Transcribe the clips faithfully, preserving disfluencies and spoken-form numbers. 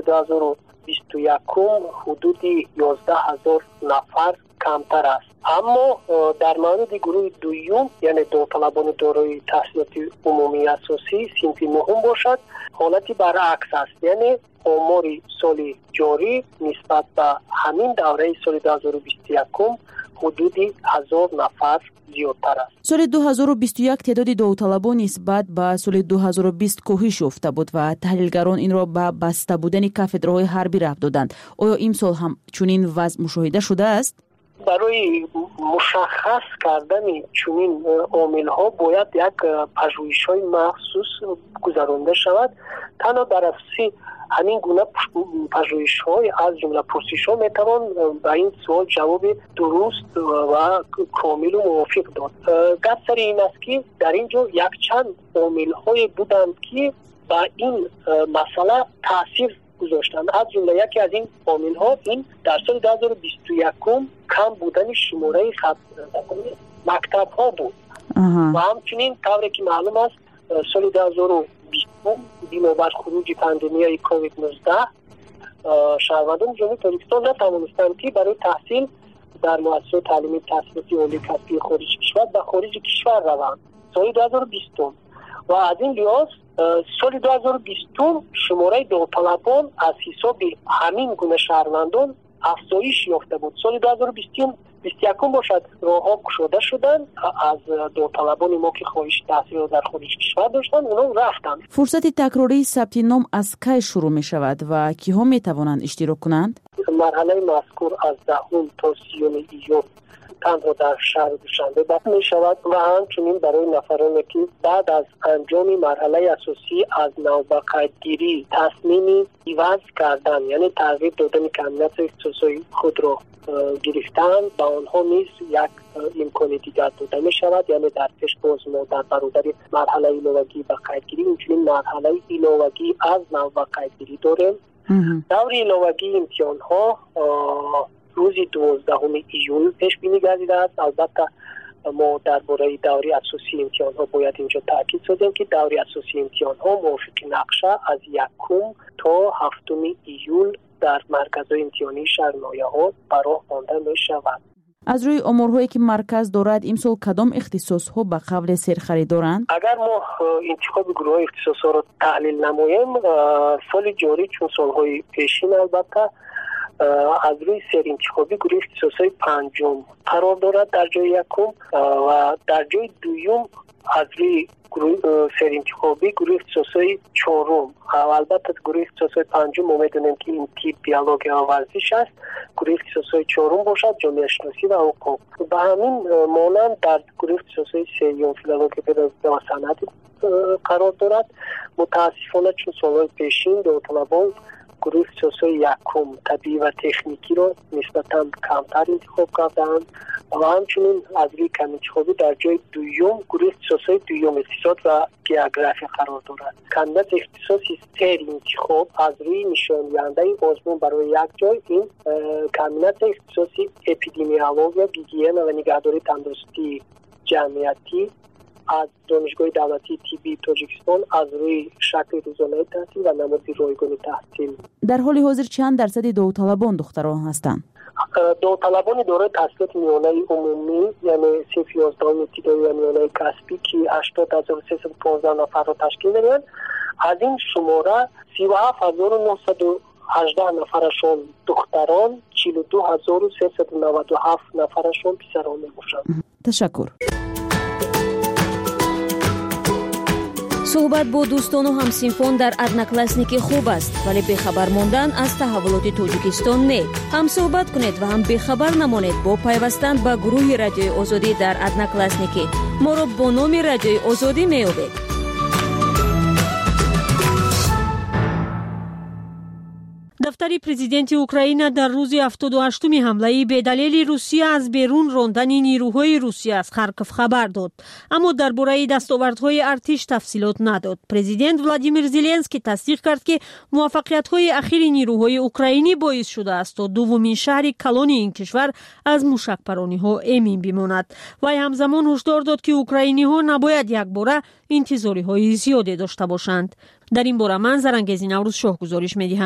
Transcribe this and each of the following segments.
دو هزار و بیست و یک حدود یازده هزار نفر کمتر است. اما در مورد گروه دوم یعنی داوطلبان دارای تحصیلات عمومی اساسی صنف نهم باشد حالتی برعکس است، یعنی آمار سال جاری نسبت به همین دوره سال دو هزار و بیست و یک حدود هزار نفر زیادتر است. سال دو هزار و بیست و یک تعداد داوطلبان نسبت به سال دو هزار و بیست کاهش یافته بود و تحلیلگران این را به بسته بودن کافدرهای حربی ربط دادند. آیا این سال هم چنین وضع مشاهده شده است؟ برای مشخص کردن چنین عامل‌ها باید یک پژوهش‌های مخصوص گذرانده شود. تنها در اساس همین گونه پژوهش‌های از جمله پرسش‌ها میتوان به این سوال جواب درست و کامل و موافق داد. گپ سر این است که در اینجا یک چند عامل‌های بودند که با این مسئله تاثیر گذاشتند. از جمله یکی از این عامل‌ها این در سال دو هزار و بیست و یک کم بودن شماره خط مکتب‌ها بود. و همچنین طوری که معلوم است سال دو هزار و بیست بنابر خروج پاندمی کووید نوزده شهروندان جمهوری تاجیکستان نتوانستند که برای تحصیل در مؤسسات تعلیمی تحصیلاتی عالی کسبی خارج کشور به خارج کشور روند سال دو هزار و بیست. و از این لحاظ سال دو هزار و بیست شماره داوطلبان از حساب همین گونه شهروندان افزایش یافته بود. سال دو هزار و بیست و یک باشد راه‌ها گشوده شدند از داوطلبان ما که خواهش تحصیل در خارج کشور داشتند اونا رفتند. فرصت تکراری ثبت نام از کی شروع می شود و کیها می توانند اشتراک کنند؟ مرحله مذکور از دهم تا سیوم ایوب تنها در شهر دوشنبه برپا می شود و همچنین برای نفرانی که بعد از انجام مرحله اساسی از نو به قیدگیری تصمیم عوض کردن یعنی تغییر دادن کمیت اختصاصی خود را گرفتن با آنها نیز یک امکان دیگر داده می شود، یعنی در پیش باز ما در برابر مرحله ایلاوگی به قیدگیری همچنین مرحله ایلاوگی از نو به قیدگیری داریم. دور ایلاوگی امتحان ها روز دوازدهم ایول پیش بینی گردیده است. البته ما درباره دوره اساسی امتحان ها باید اینجا تاکید سازیم که دوره اساسی امتحان ها موافق نقشه از یکم تا هفتم ایول در مرکزهای امتحانی شهر نایه‌آباد برای خوانده می شود. از روی امورهایی که مرکز دارد امسال کدام اختصاص ها به قبل سرخری دارند؟ اگر ما انتخاب گروه اختصاص ها را تحلیل نماییم سال جاری چون سالهای پیشین البته از روی سر انتخابی گروه اختصاصی پنجم قرار دارد در جای یکم و در جای دوم از روی سر انتخابی گروه اختصاصی چهارم و البته گروه اختصاصی پنجم ما میدونیم که این تیپ بیولوژی و ورزش است. گروه اختصاصی چهارم باشد جامعه شناسی و حقوق. به همین مانند در گروه اختصاصی سوم فیلولوژی و صنعت قرار دارد. متاسفانه چون سالهای پیشین داوطلبان گروه اختصاصی یکم طبیعی و تکنیکی را نسبتاً کمتر انتخاب کردند و همچنین از روی کم انتخابی در جای دوم گروه اختصاصی دوم اقتصاد و گئوگرافی قرار دارد. کمیت اختصاصی سر انتخاب از روی نشان دهنده آزمون برای یک جای این کمیت اختصاصی اپیدمیولوژی، گیگین و نگهداری تندرستی جمعیتی از دانشگاه دولتی طبی تاجیکستان از روی شکل روزانه تحصیل و نماد رایگان تحصیل. در حال حاضر چند درصد داوطلبان دختران هستند؟ داوطلبان دارای تحصیلات میانه عمومی یعنی صف یازدهم ابتدایی و میانه کسبی که هشتاد هزار و سیصد و پانزده نفر را تشکیل می‌دهند. از این شماره سی و هفت هزار و نهصد و هجده نفرشون دختران، چهل و دو هزار و سیصد و نود و هفت نفرشون پسران میباشند. تشکر. صحبت با دوستان و همسینفان در ادناکلاسنیکی خوب است ولی بخبر ماندن از تحولات تاجیکستان نه. هم صحبت کنید و هم بخبر نمانید با پیوستن به گروه رادیوی آزادی در ادناکلاسنیکی. ما را با نام رادیوی آزادی می‌یابید. دفتر پرزیدنت اوکراین در روز هفتاد و هشتم حمله بدلیل روسیه از بیرون راندن نیروهای روسیه از خارکوف خبر داد، اما درباره دستاوردهای ارتش تفصیلات نداد. پرزیدنت ولادیمیر زلنسکی تصدیق کرد که موفقیت‌های اخیر نیروهای اوکراینی باعث شده است تا دومین شهر کلان این کشور از موشک‌پرانی‌ها امین بماند. وی همزمان هشدار داد که اوکراینی‌ها نباید یک باره انتظاری‌های زیادی داشته باشند. در این باره من زرنگزی نوروز شاه گزارش می‌دهم.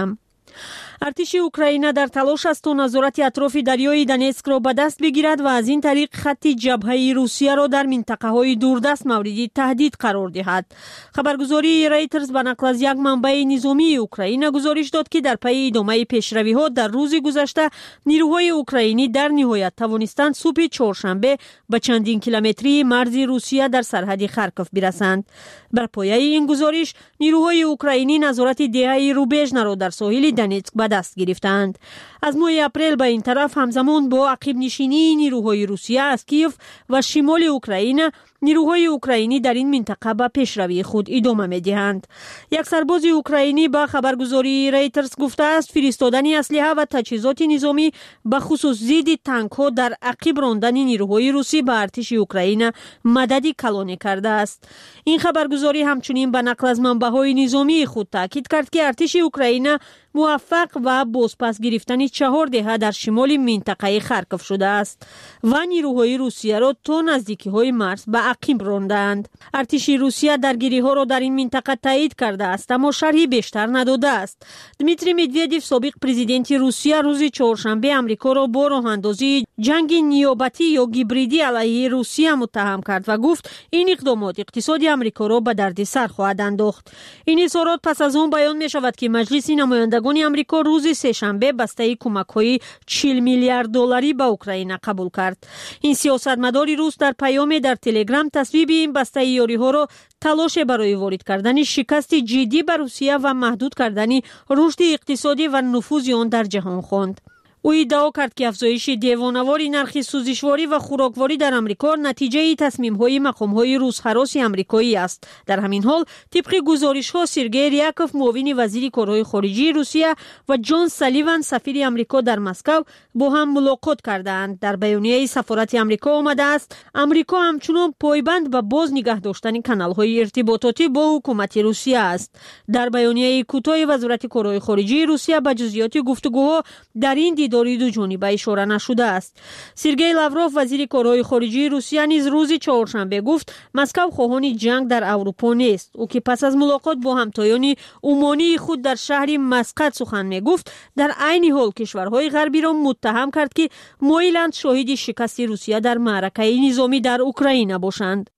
ارتش اوکراین در تلاش است تا نظارت اطراف دریای دنیسک را به دست بگیرد و از این طریق خط جبهه روسیه را در منطقه های دوردست موردی تهدید قرار دهد. خبرگزاری رایترز به نقل از یک منبع نظامی اوکراین گزارش داد که در پی ادامه پیشروی ها در روز گذشته نیروهای اوکراینی در نهایت توانستند صبح چهارشنبه به چندین کیلومتری مرز روسیه در سرحد خارکوف برسند. بر پایه این گزارش نیروهای اوکراینی نظارت دهه روبژنا را در ساحل دنیتسک به دست گرفتند. از ماه اپریل به این طرف همزمان با عقب نشینی نیروهای روسیه از کیف و شمال اوکراین، نیروهای اوکراینی در این منطقه به پیشروی خود ادامه می‌دهند. یک سرباز اوکراینی با خبرگزاری رایترز گفته است فرستادن اسلحه و تجهیزات نظامی به خصوص ضد تانک‌ها در عقب راندن نیروهای روسی به ارتش اوکراین مددی کلانی کرده است. این خبرگزاری همچنین به نقل از منبع‌های نظامی خود تاکید کرد که ارتش اوکراین موفق و بازپس گرفتن چهار دهه در شمال منطقه خارکوف شده است و نیروهای روسیه را تا نزدیکی های مرز به عقب راندند. ارتش روسیه درگیری ها را در این منطقه تایید کرده است اما شرحی بیشتر نداده است. دمیتری مدودیف سابق پرزیدنت روسیه روز چهارشنبه امریکا را با راه اندازی جنگ نیابتی یا گیبریدی علیه روسیه متهم کرد و گفت این اقدامات اقتصاد امریکا را به دردسر خواهد انداخت. این اظهارات پس از آن بیان می شود که مجلس نمایندگان امریکا روز سه‌شنبه بسته کمک‌های چهل میلیارد دلاری به اوکراین قبول کرد. این سیاستمدار روس در پیام در تلگرام تصویب این بسته یاری‌ها را تلاش برای وارد کردن شکست جدی به روسیه و محدود کردن رشد اقتصادی و نفوذ آن در جهان خواند. او ادعا کرد که افزایش دیوانه‌وار نرخ سوزشواری و خوراکواری در آمریکا نتیجه تصمیم‌های مقام‌های روس‌هراس آمریکایی است. در همین حال طبق گزارش‌ها سرگئی ریاکوف معاون وزیر کارهای خارجی روسیه و جان سالیوان سفیر آمریکا در مسکو با هم ملاقات کردند. در بیانیه سفارت آمریکا آمده است آمریکا همچنان پایبند به باز نگاه داشتن کانال‌های ارتباطاتی با حکومت روسیه است. در بیانیه کوتاه وزارت کارهای خارجی روسیه به جزئیات گفتگوها در این دیدار دو جانبه اشاره نشده است. سرگئی لاوروف وزیر کارهای خارجی روسیه نیز روز چهارشنبه گفت مسکو خواهان جنگ در اروپا نیست. او که پس از ملاقات با همتایان عمانی خود در شهر مسقط سخن میگفت در عین حال کشورهای غربی را متهم کرد که مایلند شاهد شکست روسیه در معرکه نظامی در اوکراین باشند.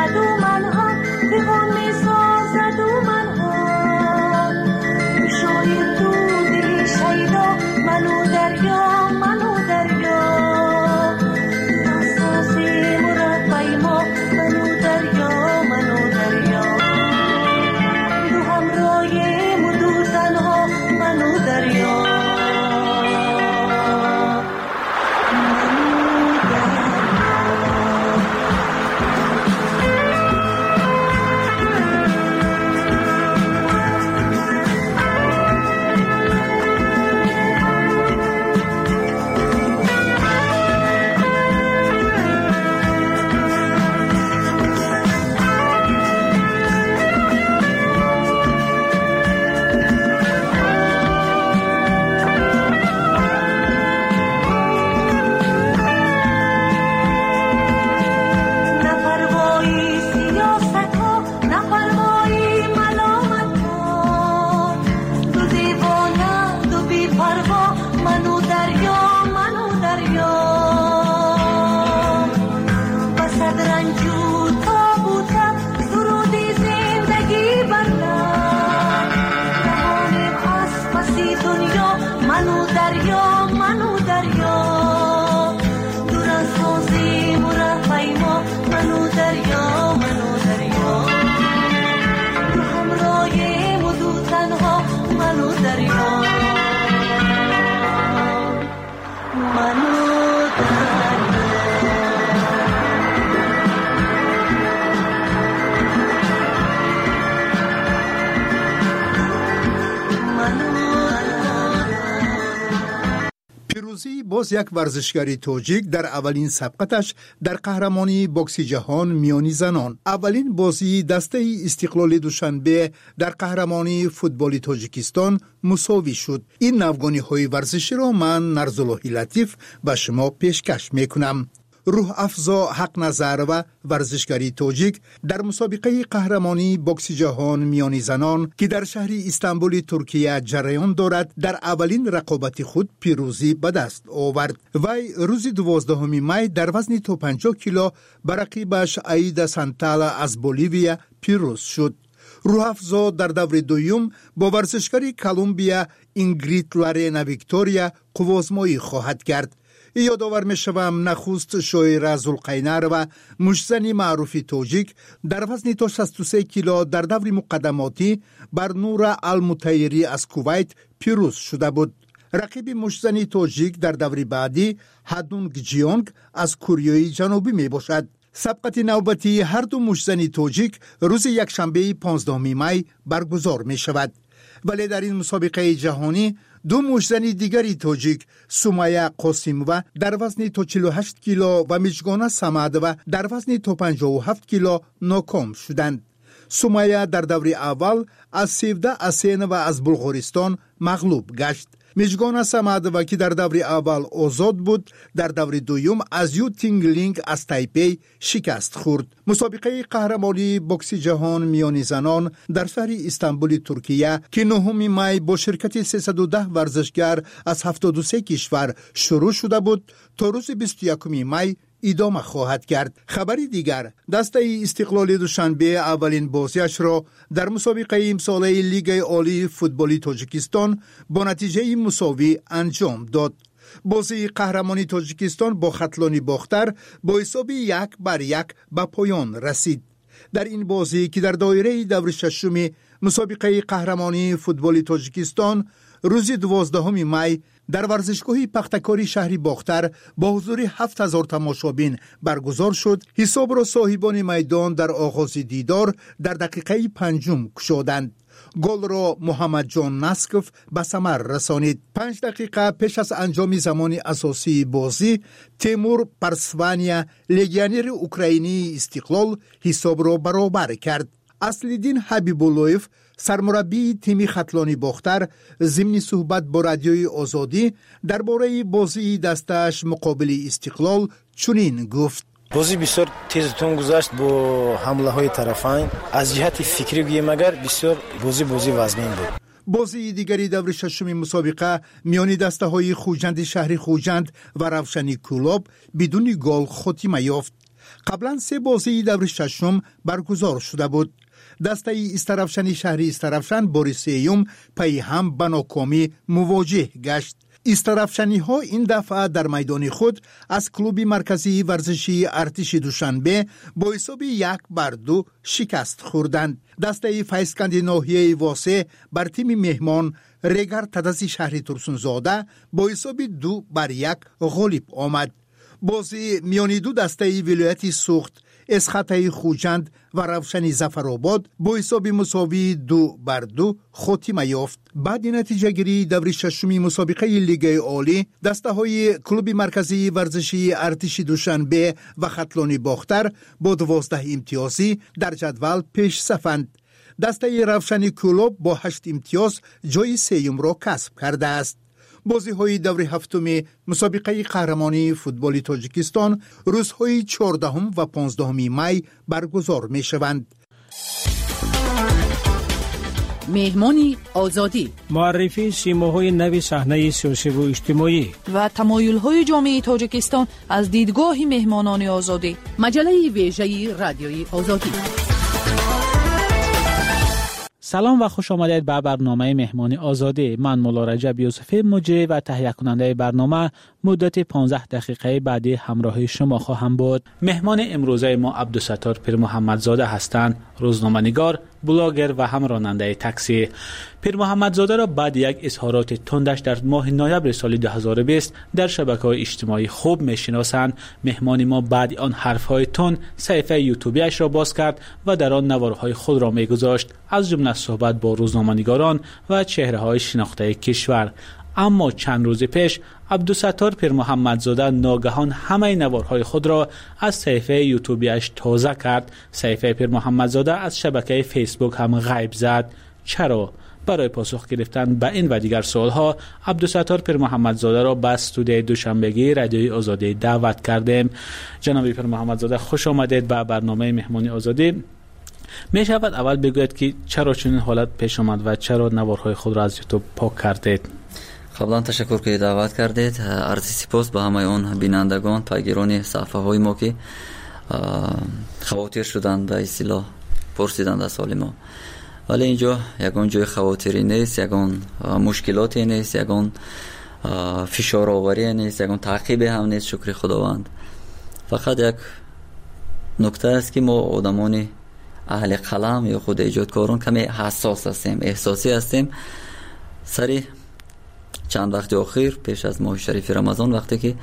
شوی باز یک ورزشکاری تاجیک در اولین سبقتش در قهرمانی بوکس جهان میانی زنان. اولین بازی دسته استقلال دوشنبه در قهرمانی فوتبال تاجیکستان مساوی شد. این نوگانی های ورزشی را من نرزالله لطیف به شما پیشکش میکنم. روح افزا حق نظر و ورزشکاری تاجیک در مسابقه قهرمانی بوکس جهان میانی زنان که در شهر استانبول ترکیه جریان دارد در اولین رقابت خود پیروزی به دست آورد. وی روز دوازدهم می در وزن تا پنجاه کیلو بر رقیبش ایدا سانتالا از بولیویا پیروز شد. روح افزا در دور دوم با ورزشکاری کلمبیا اینگرید لارینا ویکتوریا قوازمایی خواهد کرد. یادآور می‌شوم نخست شاعر ذوالقینر و مشزنی معروف تاجیک در وزن تا شصت و سه کیلو در دور مقدماتی بر نور المطیری از کویت پیروز شده بود. رقیب مشزنی تاجیک در دور بعدی هادونگ جیونگ از کره جنوبی می باشد. سبقت نوبتی هر دو مشزنی تاجیک روز یکشنبه پانزدهم می برگزار می شود. ولی در این مسابقه جهانی دو مشزنی دیگری تاجیک سومایه قاسیمووا در وزن تا چهل و هشت کیلو و میجگانا سمدووا در وزن تا پنجاه و هفت کیلو ناکام شدند. سومایه در دور اول از سیوده اسین و از بلغارستان مغلوب گشت. میجگانا سمدووا که در دور اول آزاد بود در دور دوم از یو تینگلینگ از تایپی شکست خورد. مسابقه قهرمانی بوکس جهان میانی زنان در شهر استانبول ترکیه که نهم می با شرکت سیصد و ده ورزشگر از هفتاد و سه کشور شروع شده بود تا روز بیست و یکم می ادامه خواهد کرد. خبری دیگر دسته استقلال دوشنبه اولین بازیش را در مسابقه امساله لیگ عالی فوتبال تاجیکستان با نتیجه مساوی انجام داد. بازی قهرمانی تاجیکستان با خطلانی باختر با حساب یک بر یک به پایان رسید. در این بازی که در دایره دور ششم مسابقه قهرمانی فوتبال تاجیکستان روز دوازدهم می در ورزشگاه پختکاری شهری باختر با حضور هفت هزار تماشابین برگزار شد، حساب را صاحبان میدان در آغاز دیدار در دقیقه پنجم کشادند. گل را محمد جان نسکف به ثمر رسانید. پنج دقیقه پیش از انجام زمان اساسی بازی تیمور پرسوانیا لگیونر اوکراینی استقلال حساب را برابر کرد. اصلالدین حبیب‌اللهیف سرمربی تیم خطلانی باختر ضمن صحبت با رادیوی آزادی درباره بازی دستش مقابل استقلال چنین گفت: بازی بسیار تیز تون گذشت با حمله های طرفین. از جهت فکری گویم اگر بسیار بازی بازی وزمین بود. بازی دیگری دور ششم مسابقه میان دسته های خوجند شهر خوجند و روشنی کلوب بدون گل خاتمه یافت. قبلا سه بازی دور ششم برگزار شده بود. دسته استرفشن شهری استرفشن بار سیوم پی هم به ناکامی مواجه گشت. استرفشنی ها این دفعه در میدان خود از کلوب مرکزی ورزشی ارتش دوشنبه با حساب یک بر دو شکست خوردند. دسته فیسکند ناحیه واسه بر تیم مهمان ریگر تدزی شهری ترسونزاده با حساب دو بر یک غالب آمد. بازی میانی دو دسته ولایت سوخت اسخطه خوجند و روشنی زفرآباد با حساب مساوی دو بر دو خاتمه یافت. بعد نتیجه گیری دور ششمی مسابقه لیگ عالی دسته های کلوب مرکزی ورزشی ارتش دوشنبه و خطلانی باختر با دوازده امتیازی در جدول پیش صفند. دسته روشنی کلوب با هشت امتیاز جای سیوم را کسب کرده است. بازی های دور هفتم مسابقه قهرمانی فوتبال تاجیکستان روزهای چهاردهم و پانزدهم می برگزار می شوند. مهمانی آزادی، معرفی سیماهای نو صحنه سیاسی و اجتماعی و تمایل‌های جامعه تاجیکستان از دیدگاه مهمانان آزادی. مجله ویژه رادیوی آزادی. سلام و خوش آمدید به برنامه مهمانی آزادی. من مولا رجب یوسفی مجری و تهیه کننده برنامه مدت پانزده دقیقه بعدی همراه شما خواهم بود. مهمان امروزه ما عبدالستار پیر محمدزاده هستند، روزنامه‌نگار، بلاگر و هم راننده تاکسی. پیر محمدزاده را بعد یک اظهارات تندش در ماه نوامبر سال دو هزار و بیست در شبکه‌های اجتماعی خوب می‌شناسند. مهمان ما بعد آن حرف‌های تند صفحه یوتیوبیش را باز کرد و در آن نوارهای خود را می‌گذاشت، از جمله صحبت با روزنامه‌نگاران و چهره‌های شناخته کشور. اما چند روز پیش عبدالستار پیر محمدزاده ناگهان همه نوارهای خود را از صفحه یوتیوبیش تازه کرد. صفحه پیر محمدزاده از شبکه فیسبوک هم غیب زد. چرا؟ برای پاسخ گرفتن به این و دیگر سوالها عبدالستار پیر محمدزاده را به استودیوی دوشنبگی رادیوی آزادی دعوت کردیم. جناب پیر محمدزاده خوش آمدید به برنامه مهمانی آزادی. می شود اول بگوید که چرا چنین حالت پیش آمد و چرا نوارهای خود را از یوتیوب پاک کردید؟ قبلا تشکر که دعوت کردید. عرض سپاس به همه اون بینندگان پیگیران صفحه های ما که خواطر شدند به اصطلاح پرسیدند از حال ما. ولی اینجا یگان جای خواطری نیست، یگان مشکلاتی نیست، یگان فشار آوری نیست، یگان تعقیب هم نیست. شکر خداوند. فقط یک نکته است که ما آدمان اهل قلم یا خود ایجادکاران کمی حساس هستیم، احساسی هستیم. سری چند وقت اخیر پیش از ماه شریف رمضان وقتی که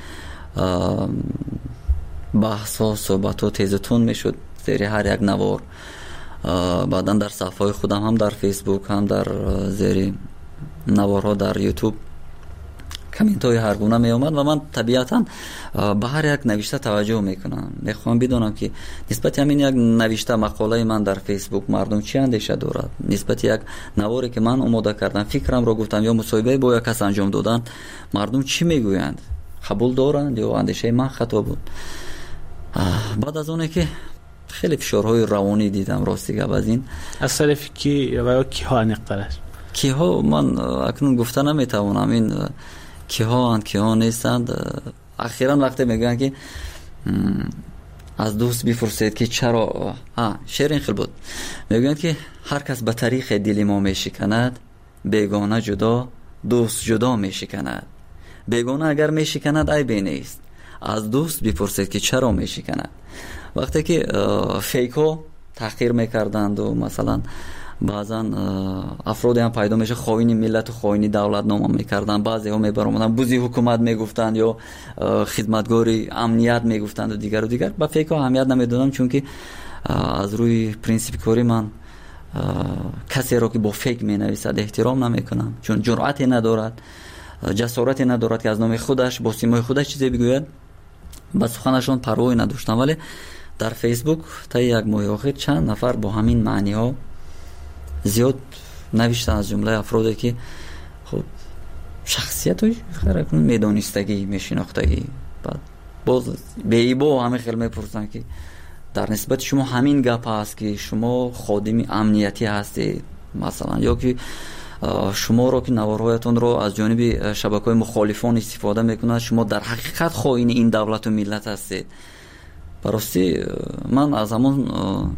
بحث ها صحبت ها تیزتون می شد زیر هر یک نوار، بعدا در صفحه خودم هم در فیسبوک هم در زیر نوارها در یوتیوب کامنت های هر گونه می آمد و من طبیعتا به هر یک نوشته توجه میکنم. میخوام بدونم که نسبت همین یک نوشته مقاله من در فیسبوک مردم چی اندیشه دارد، نسبت یک نواری که من آماده کردم فکرم را گفتم یا مصاحبه با یک کس انجام دادن مردم چی میگویند، قبول دارند یا اندیشه من خطا بود. بعد از اونه که خیلی فشارهای روانی دیدم راستی از این از طرف کی و کی ها نقطه کی ها من اکنون گفته نمیتوانم این کی ها اند کی ها نیستند. اخیراً وقتی میگن که از دوست بپرسید که چرا ها شعر این خیلی بود، میگن که هر کس به طریق دل ما میشکند، بیگانه جدا دوست جدا میشکند. بیگانه اگر میشکند عیبی نیست، از دوست بپرسید که چرا میشکند. وقتی که فیک ها تحقیر میکردند و مثلا بعضا افرادی هم پیدا میشه خائن ملت و خائن دولت نام میکردن، بعضی ها میبرامدن بوزی حکومت میگفتند یا خدمتگاری امنیت میگفتند و دیگر و دیگر. با فیک ها اهمیت نمیدادم چون که از روی پرینسیپ کاری من کسی را که با فیک مینویسد احترام نمیکنم، چون جرأتی ندارد، جسارتی ندارد که از نام خودش با سیمای خودش چیزی بگوید. با سخنشون پروایی نداشتم. ولی در فیسبوک تا یک ماه اخیر چند نفر با همین معنی ها زیاد نوشتن، از جمله افرادی که خب شخصیت های خیلی میدانستگی میشناختگی، بعد باز به ایبا همه خیلی میپرسن که در نسبت شما همین گپ هست که شما خادم امنیتی هستید مثلا، یا که شما رو که نوارهایتون رو از جانب شبکه‌های مخالفان استفاده میکنند، شما در حقیقت خائن این دولت و ملت هستید. براستی من از همون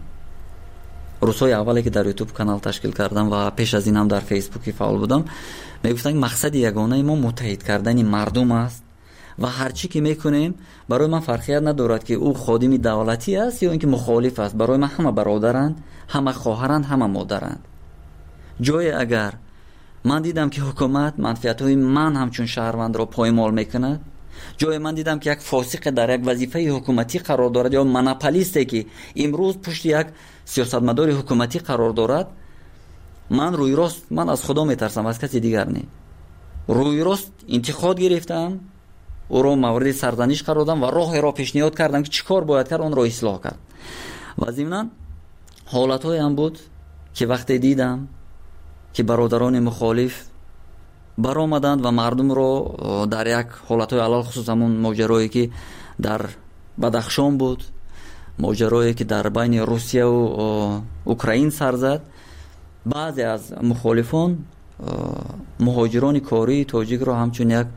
روزهای اولی که در یوتیوب کانال تشکیل کردم و پیش از این هم در فیسبوک فعال بودم میگفتن مقصد یگانه ما متحد کردن مردم است و هر چی که میکنیم برای من فرقیت ندارد که او خادم دولتی است یا اینکه مخالف است. برای من همه برادرند، همه خواهرند، همه مادرند. جای اگر من دیدم که حکومت منفعت‌های من همچون شهروند را پایمال میکند، جای من دیدم که یک فاسق در یک وظیفه حکومتی قرار دارد یا مناپولیستی که امروز پشت یک سیاستمدار حکومتی قرار دارد، من روی راست من از خدا میترسم، از کسی دیگر نه. روی راست انتقاد گرفتم، او را مورد سرزنش قرار دادم و راه را پیشنهاد کردم که چیکار باید کرد، اون را اصلاح کرد. و ضمن حالت‌های هم بود که وقتی دیدم که برادران مخالف برآمدند و مردم رو در یک حالت‌های علل خصوص همون ماجرایی که در بدخشان بود، ماجرایی که در بین روسیه و اوکراین سر زد، بعضی از مخالفان مهاجران کاری تاجیک رو همچون یک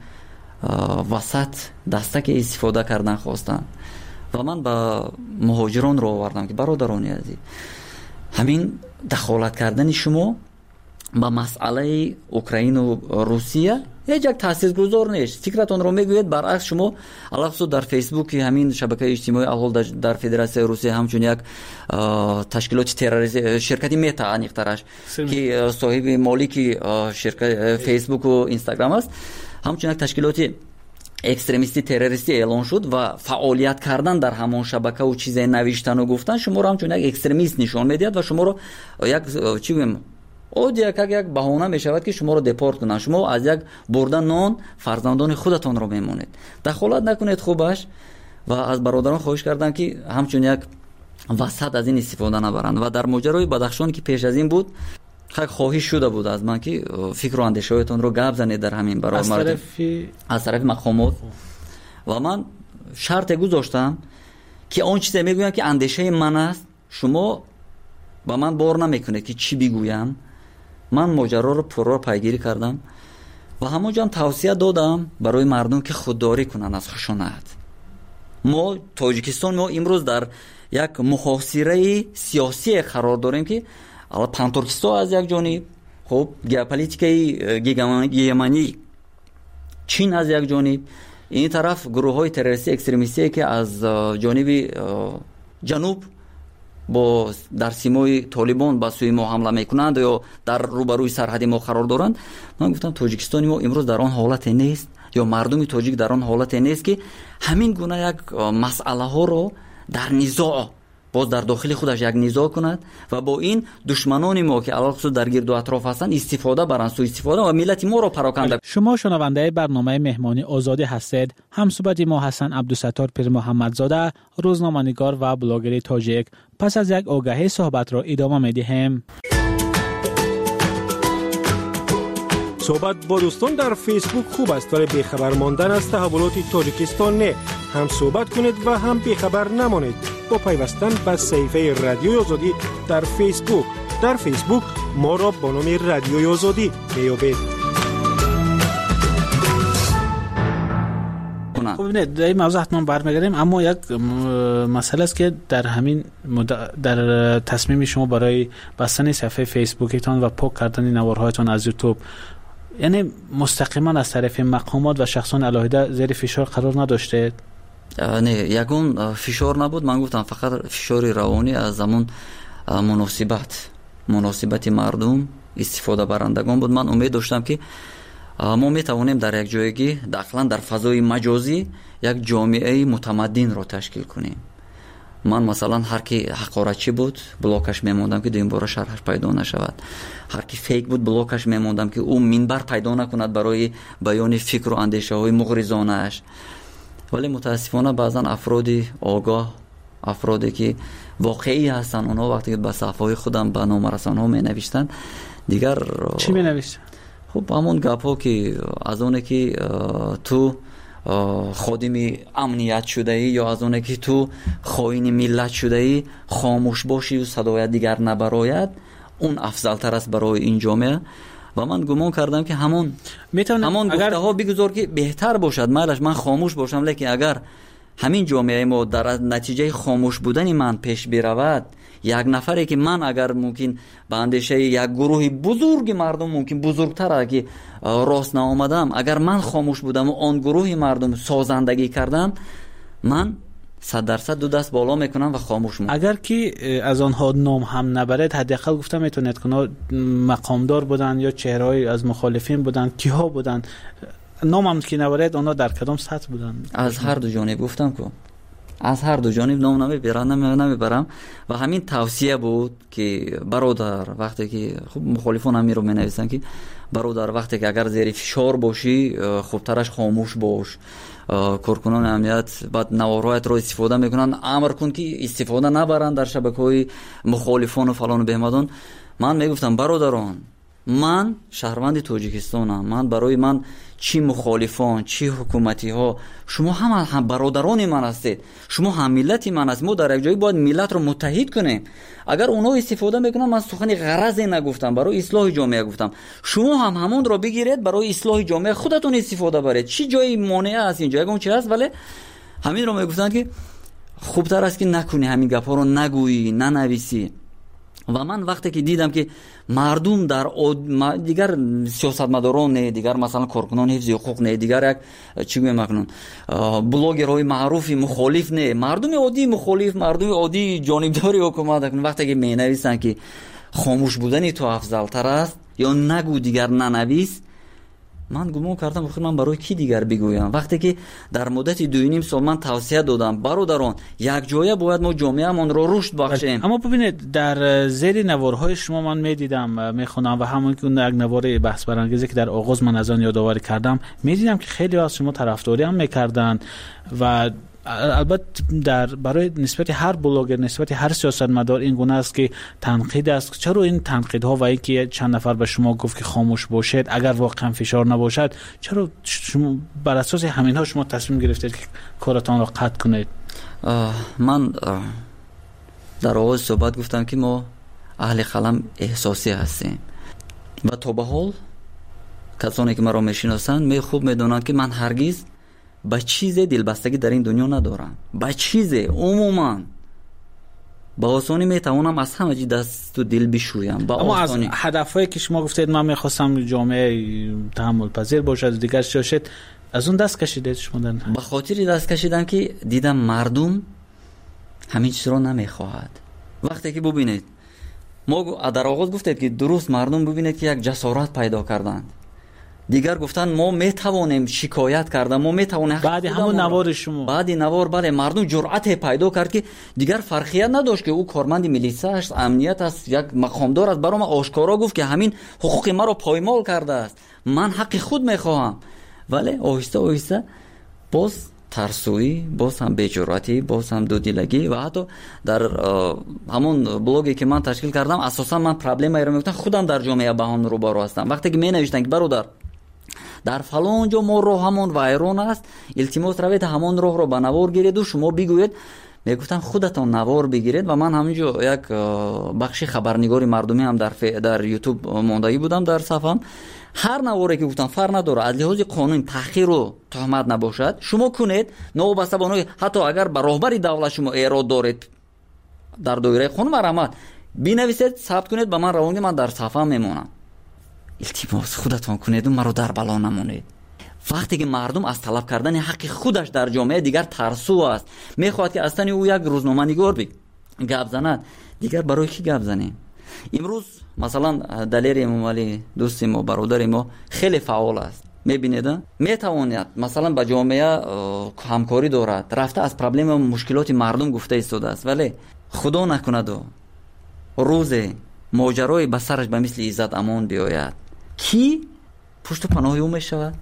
وسط دستک استفاده کردن خواستن و من با مهاجران رو آوردم که برادران عزیز، همین دخالت کردن شما با مسئله اوکراین و روسیه هیچ یک تاثیرگذار نیست. فکرتون رو میگوید برعکس شما علاوه در فیسبوک همین شبکه اجتماعی اول در فدراسیون روسیه همچون یک تشکیلات تروریستی شرکتی متا انیخترش که صاحب مالک شرکت فیسبوک و اینستاگرام است، همچون یک تشکیلات اکستریمیستی تروریستی اعلان شد و فعالیت کردن در همان شبکه و چیزای نوشتن و گفتن شما رو همچون یک اکستریمیست نشان میدید و شما رو یک چی بگم او یک یک بهانه میشود که شما رو دپورت کنن، شما از یک بردن نان فرزندان خودتون رو میمونید. دخالت نکنید خوبش. و از برادران خواهش کردم که همچون یک وسط از این استفاده نبرند. و در ماجرای بدخشان که پیش از این بود خیلی خواهش شده بود از من که فکر و اندیشه‌هایتون رو گپ زنید در همین برای از طرف از طرف مقامات. و من شرط گذاشتم که اون چیزی میگویم که اندیشه من است، شما با من بار نمیکنه که چی بگویم. من ماجرا رو پرو پیگیری کردم و همونجا هم توصیه دادم برای مردم که خودداری کنن از خشونت. ما تاجیکستان ما امروز در یک محاصره سیاسی قرار داریم که الان پانترکیستان از یک جانب، خب ژئوپلیتیکای گیگمانی چین از یک جانب، این طرف گروه های تروریستی اکستریمیستی که از جانب جنوب با در سیمای طالبان به سوی ما حمله میکنند یا در روبروی سرحد ما قرار دارند. من گفتم تاجیکستان ما امروز در آن حالت نیست یا مردم تاجیک در آن حالت نیست که همین گونه یک مسئله ها رو در نزاع باز در داخل خودش یک نزاع کند و با این دشمنان ما که علاوه در گرد و اطراف هستند استفاده برند، سوء استفاده و ملت ما رو پراکنده. شما شنونده برنامه مهمانی آزادی هستید. همصحبت ما حسن عبدالستار پیر محمدزاده، روزنامه‌نگار و بلاگر تاجیک. پس از یک آگهی صحبت را ادامه می‌دهیم. صحبت با دوستان در فیسبوک خوب است ولی بیخبر ماندن از تحولات تاجیکستان نه. هم صحبت کنید و هم بیخبر نمانید با پیوستن به صفحه رادیوی آزادی در فیسبوک. در فیسبوک ما را با نام رادیوی آزادی میابید. خب نه در این موضوع حتما برمیگردیم، اما یک مسئله است که در همین در تصمیم شما برای بستن صفحه فیسبوکتان و پاک کردن نوارهایتان از یوتیوب، یعنی مستقیما از طرف مقامات و شخصان علاهده زیر فشار قرار نداشته؟ نه، یگون فشار نبود. من گفتم فقط فشار روانی از زمان مناسبت مناسبت مردم استفاده برندگان بود. من امید داشتم که ما میتوانیم در یک جایگی داخلا در فضای مجازی یک جامعه متمدن را تشکیل کنیم. من مثلا هر کی حقارتچی بود بلاکش میموندم که دویم بار شرحش پیدا نشود، هر کی فیک بود بلاکش میموندم که او منبر پیدا نکند برای بیان فکر و اندیشه های مغرضانه اش. ولی متاسفانه بعضا افرادی آگاه، افرادی که واقعی هستن، اونها وقتی که به صفحه خودم به نام رسانه‌ها می نوشتن دیگر چی می نوشتن؟ خب همون گپ ها که از اونه که تو خادم امنیت شده ای یا از اونه که تو خائن ملت شده ای خاموش باشی و صدای دیگر نبراید، اون افضل تر است برای این جامعه. و من گمان کردم که همون میتونه همون گفته ها بگذار که بهتر باشد، مالش من خاموش باشم، لیکن اگر همین جامعه ما در نتیجه خاموش بودن من پیش برود، یک نفری که من اگر ممکن به اندیشه یک گروه بزرگ مردم ممکن بزرگتر که راست نآمدم، اگر من خاموش بودم و آن گروه مردم سازندگی کردم، من صد درصد دو دست بالا میکنم و خاموش میکنم. اگر که از آنها نام هم نبرد، حداقل گفتم میتونید که مقامدار بودن یا چهره‌ای از مخالفین بودن، کیها بودن، نام هم که نبرد آنها در کدام سطح بودن؟ از هر دو جانب گفتم که از هر دو جانب نام نمیبرم نمیبرم و همین توصیه بود که برادر وقتی که خب مخالفان هم رو مینویسن که برادر وقتی که اگر زیر فشار باشی خوب ترش خاموش باش، کارکنان امنیت بعد نوارهایت رو استفاده میکنن، امر کن که استفاده نبرن در شبکه‌های مخالفان و فلان و بهمدان. من میگفتم برادران، من شهروند تاجیکستانم، من برای من چی مخالفان چی حکومتی ها، شما هم هم برادران من هستید، شما هم ملتی من هستید. ما در یک جایی باید ملت رو متحد کنیم. اگر اونا استفاده میکنن، من سخنی غرضی نگفتم، برای اصلاح جامعه گفتم، شما هم همون رو بگیرید برای اصلاح جامعه خودتون استفاده برید. چی جایی مانع است اینجا؟ اون چی هست؟ ولی همین رو میگفتن که خوبتر است که نکنی، همین گپا رو نگویی، ننویسی. و من وقتی که دیدم که مردم در دیگر سیاستمداران نه، دیگر مثلا کارکنان حفظ حقوق نه، دیگر یک چی میگم مکنون بلاگرهای معروفی مخالف نه، مردم عادی مخالف، مردم عادی جانبداری حکومت کنن، وقتی که مینویسن که خاموش بودن تو افضل تر است یا نگو دیگر ننویس، من گمان کردم بخیر من برای کی دیگر بگویم. وقتی که در مدت دو و نیم سال من توصیه دادم برادران یک جایه باید ما جامعه‌مان رو رشد بخشیم. اما ببینید در زیر نوارهای شما من میدیدم میخونم و همون که اون یک نوار بحث برانگیزی که در آغاز من از آن یادآوری کردم میدیدم که خیلی از شما طرفداری هم میکردن و البته در برای نسبت هر بلاگر نسبت هر سیاستمدار این گونه است که تنقید است. چرا این تنقیدها و اینکه چند نفر به شما گفت که خاموش باشید اگر واقعا فشار نباشد، چرا شما بر اساس همینها شما تصمیم گرفتید که کارتان را قطع کنید؟ من در آغاز صحبت گفتم که ما اهل قلم احساسی هستیم و تا به حال کسانی که مرا میشناسند می خوب میدونند که من هرگز با چیز دلبستگی در این دنیا ندارم. با چیز عموما با آسانی میتوانم از همه چیز دست و دل بشویم. با اما آسانی. از هدفهایی که شما گفتید من میخواستم جامعه تحمل پذیر باشد و دیگر شد، از اون دست کشیدید شما؟ در به خاطر دست کشیدم که دیدم مردم همین چیز رو نمیخواهد. وقتی که ببینید ما در آغاز گفتید که درست مردم ببینید که یک جسارت پیدا کردند، دیگر گفتن ما میتوانیم شکایت کردن، ما میتوانیم بعد همون نوار شما بعد نوار بله مردم جرأت پیدا کرد که دیگر فرقیت نداشت که او کارمند میلیسا است، امنیت است، یک مقامدار است، برام آشکارا گفت که همین حقوق ما رو پایمال کرده است، من حق خود میخواهم. ولی آهسته آهسته باز ترسویی، باز هم بی‌جرأتی، باز هم دودیلگی و حتی در همون بلوگی که من تشکیل کردم اساسا من پرابلمی رو میگفتم خودم در جامعه با هم روبرو هستم. وقتی که می نوشتن که برادر در فلان جا ما راه همون وایرون است، التماس روید همون راه رو به نوار گیرید و شما بگوید. میگفتم خودتون نوار بگیرید و من همینجا یک بخش خبرنگاری مردمی هم در ف... در یوتیوب ماندگی بودم در صفحم. هر نواری که گفتم فرق نداره، از لحاظ قانون تحقیر و تهمت نباشد شما کنید، نوبسته بانوی حتی اگر به راهبری دولت شما ایراد دارید در دایره قانون مرامت بنویسید ثبت کنید به من روانگی، من در صفحه میمونم. التماس خودتون کنید و مرا در بلا نمونید. وقتی که مردم از طلب کردن حق خودش در جامعه دیگر ترسو است، میخواد که اصلا او یک روزنامه نگار بی گپ زند، دیگر برای کی گپ زنیم؟ امروز مثلا دلیر امامعلی دوست ما برادر ما خیلی فعال است، میبینید میتواند مثلا با جامعه همکاری دارد، رفته از پرابلم و مشکلات مردم گفته ایستاده است، ولی خدا نکند و روز ماجرای به سرش به مثل عزت امان بیاید کی پشت پناه او میشود؟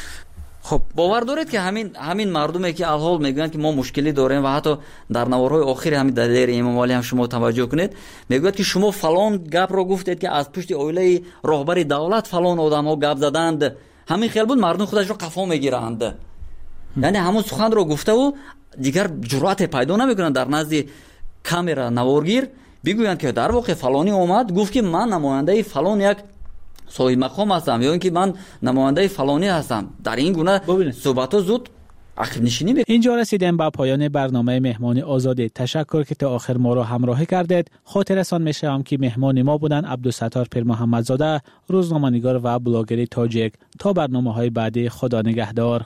خب باور دارید که همین همین مردمی که الحال میگن که ما مشکلی داریم و حتی در نوارهای آخر همین دلیر امامعلی هم شما توجه کنید میگوید که شما فلان گپ رو گفتید که از پشت اویله راهبر دولت فلان آدم‌ها گپ زدند، همین خیال بود مردم خودش رو قفا میگیرند. یعنی همون سخن رو گفته و دیگر جرأت پیدا نمیکنن در نزد کامرا نوارگیر بگویند که در واقع فلانی اومد گفت که من نماینده فلان یک صاحب مقام هستم یا اینکه من نماینده فلانی هستم. در این گونه صحبت‌ها زود عقب نشینی بکنید. اینجا رسیدیم به پایان برنامه مهمانی آزاده. تشکر که تا آخر ما را همراهی کردید. خاطرتان می‌شوم که مهمان ما بودن عبدالستار پیر محمدزاده، روزنامه‌نگار و بلاگر تاجیک. تا برنامه‌های بعدی، خدا نگهدار.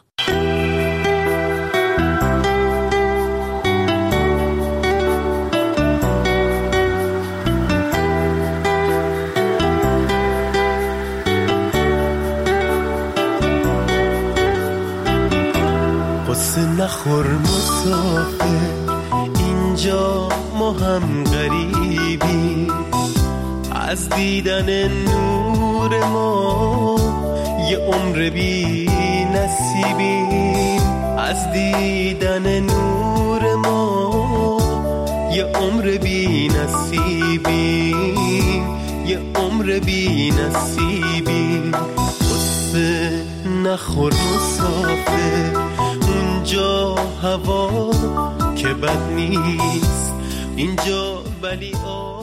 قصه نخور مسافر، اینجا ما هم غریبی، از دیدن نور ما یه عمر بی نصیبیم، از دیدن نور ما یه عمر بی نصیبیم، یه عمر بی نصیبیم. قصه نخور مسافر، اونجا هوا که بد نیست، اینجا ولی آ